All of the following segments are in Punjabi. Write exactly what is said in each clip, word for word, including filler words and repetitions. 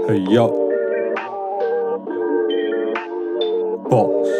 Hey yo, boss.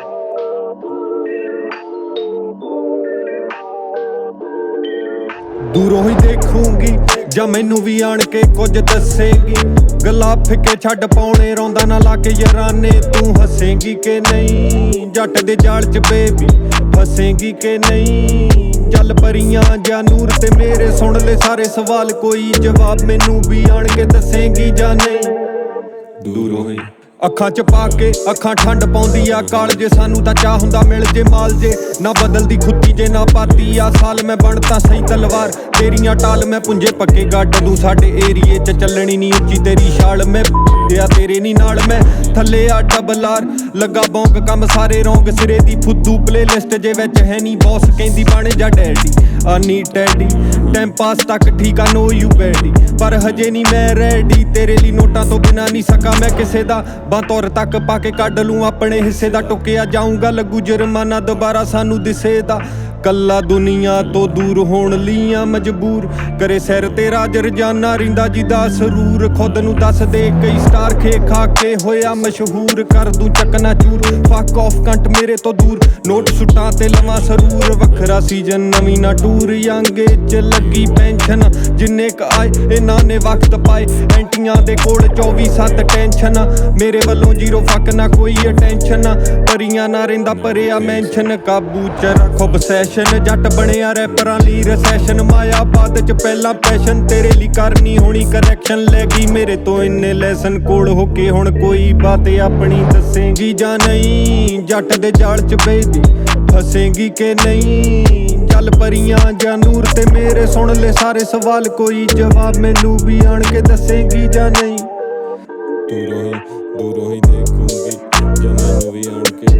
ਦੂਰੋਂ ਹੀ ਦੇਖੂੰਗੀ ਜਾਂ ਮੈਨੂੰ ਵੀ ਆਣ ਕੇ ਕੁਝ ਦੱਸੇਗੀ। ਗੱਲਾਂ ਫਿੱਕੇ ਛੱਡ ਪਾਉਣੇ ਰੋਂਦਾ ਨਾ ਲਾ ਕੇ ਯਾਰਾਨੇ। ਤੂੰ ਹੱਸੇਂਗੀ ਕਿ ਨਹੀਂ ਜੱਟ ਦੇ ਜਾਲ 'ਚ ਬੇਬੀ ਫਸੇਂਗੀ ਕਿ ਨਹੀਂ। ਚੱਲ ਪਰੀਆਂ ਜਾਂ ਨੂਰ ਤੇ ਮੇਰੇ ਸੁਣ ਲੈ ਸਾਰੇ ਸਵਾਲ, ਕੋਈ ਜਵਾਬ ਮੈਨੂੰ ਵੀ ਆਣ ਕੇ ਦੱਸੇਂਗੀ ਜਾਂ ਨਹੀਂ। ਦੂਰੋਂ ਹੀ ਅੱਖਾਂ 'ਚ ਪਾ ਕੇ ਅੱਖਾਂ ਠੰਡ ਪਾਉਂਦੀ ਆ ਕਾਲ ਜੇ। ਸਾਨੂੰ ਤਾਂ ਚਾਹ ਹੁੰਦਾ ਮਿਲ ਜੇ ਮਾਲ ਜੇ, ਨਾ ਬਦਲਦੀ ਖੁੱਤੀ ਜੇ ਨਾ ਪਾਤੀ ਆ ਸਾਲ। ਮੈਂ ਬਣਤਾ ਸਹੀ ਤਲਵਾਰ ਤੇਰੀਆਂ ਟਾਲ, ਮੈਂ ਪੁੰਜੇ ਪੱਕੇ ਗੱਡ ਦੂੰ ਸਾਡੇ ਏਰੀਏ 'ਚ। ਚੱਲਣੀ ਨੀ ਉੱਚੀ ਤੇਰੀ ਛਾਲ, ਮੈਂ ਆ ਤੇਰੇ ਨੀ ਨਾਲ ਮੈਂ ਥੱਲੇ ਆ ਡਬਲ ਆਰ। ਲੱਗਾ ਬੌਂਕ ਕੰਮ ਸਾਰੇ ਰੌਂਗ ਸਿਰੇ ਦੀ ਫੁੱਦੂ ਪਲੇਲਿਸਟ ਜੇ ਵਿੱਚ ਹੈ ਨੀ ਬੌਸ। ਕਹਿੰਦੀ ਬਣ ਜਾ ਡੈਡੀ ਆ ਨੀ ਟੈਡੀ ਟਾਈਮ ਪਾਸ ਤੱਕ ਠੀਕ ਆ ਨੋ ਯੂ ਬੈਡੀ, ਪਰ ਹਜੇ ਨੀ ਮੈਂ ਰੈਡੀ। ਤੇਰੇ ਲਈ ਨੋਟਾਂ ਤੋਂ ਬਿਨਾ ਨੀ ਸਕਾ ਮੈਂ ਕਿਸੇ ਦਾ ਬਾਤੌਰ ਤੱਕ ਪਾ ਕੇ ਕੱਢ ਲੂੰ ਆਪਣੇ ਹਿੱਸੇ ਦਾ। ਟੁੱਕਿਆ ਜਾਊਂਗਾ ਲੱਗੂ ਜੁਰਮਾਨਾ ਦੁਬਾਰਾ ਸਾਨੂੰ ਦਿਸੇ ਦਾ। ਕੱਲਾ ਦੁਨੀਆ ਤੋਂ ਦੂਰ ਹੋਣ ਲਈ ਆ ਮਜਬੂਰ, ਕਰੇ ਸਿਰ ਤੇ ਰਾਜ ਰਜਾਨਾ ਰਿੰਦਾ ਜਿਹਦਾ ਸਰੂਰ। ਖੁਦ ਨੂੰ ਦੱਸ ਦੇ ਕਈ ਸਟਾਰ ਖੇ ਖਾ ਕੇ ਹੋਇਆ ਮਸ਼ਹੂਰ, ਕਰ ਦੂੰ ਚੱਕਣਾ ਚੂਰ ਫੱਕ ਆਫ ਕੰਟ ਮੇਰੇ ਤੋਂ ਦੂਰ। ਨੋਟ ਸੁੱਟਾਂ ਤੇ ਲਵਾਂ ਸਰੂਰ, ਵੱਖਰਾ ਸੀਜ਼ਨ ਨਵੀਂ ਨਾ ਟੂਰ। ਯੰਗ ਏਜ ਲੱਗੀ ਪੈਨਸ਼ਨ ਜਿੰਨੇ ਕ ਆਏ ਇਹਨਾਂ ਨੇ ਵਕਤ ਪਾਏ। ਐਂਟੀਆਂ ਦੇ ਕੋਲ ਚੌਵੀ ਸੱਤ ਟੈਨਸ਼ਨ, ਮੇਰੇ ਵੱਲੋਂ ਜ਼ੀਰੋ ਫੱਕ ਨਾ ਕੋਈ ਅਟੈਂਸ਼ਨ। ਪਰੀਆਂ ਨਾ ਰਹਿੰਦਾ ਪਰਿਆ ਮੈਂਸ਼ਨ, ਕਾਬੂ ਚ ਰੱਖੋ ਬਸੈਸ਼ਨ। ਜੱਟ ਬਣਿਆ ਰੈਪਰਾਂ ਲਈ ਰਸੈਸ਼ਨ, ਮਾਇਆ ਬਾਦ ਚ ਪਹਿਲਾਂ ਪੈਸ਼ਨ। ਤੇਰੇ ਲਈ ਕਰਨੀ ਹੋਣੀ ਕਰੈਕਸ਼ਨ, ਲੈ ਗਈ ਮੇਰੇ ਤੋਂ ਇੰਨੇ ਲੈਸਨ। ਕੋਲ ਹੋ ਕੇ ਹੁਣ ਕੋਈ ਬਾਤ ਆਪਣੀ ਦੱਸੇਂਗੀ ਜਾਂ ਨਹੀਂ। ਜੱਟ ਦੇ ਜਾਲ ਚ ਬੇਬੀ ਫਸੇਂਗੀ ਕਿ ਨਹੀਂ। ਚੱਲ ਪਰੀਆਂ ਜਾਂ ਨੂਰ ਤੇ ਮੇਰੇ ਸੁਣ ਲੈ ਸਾਰੇ ਸਵਾਲ, ਕੋਈ ਜਵਾਬ ਮੈਨੂੰ ਵੀ ਆਣ ਕੇ ਦੱਸੇਂਗੀ ਜਾਂ ਨਹੀਂ। ਦੂਰੋਂ ਹੀ ਦੂਰੋਂ ਹੀ ਦੇਖੂੰਗੀ ਜਾਂ ਮੈਨੂੰ ਵੀ ਆਣ ਕੇ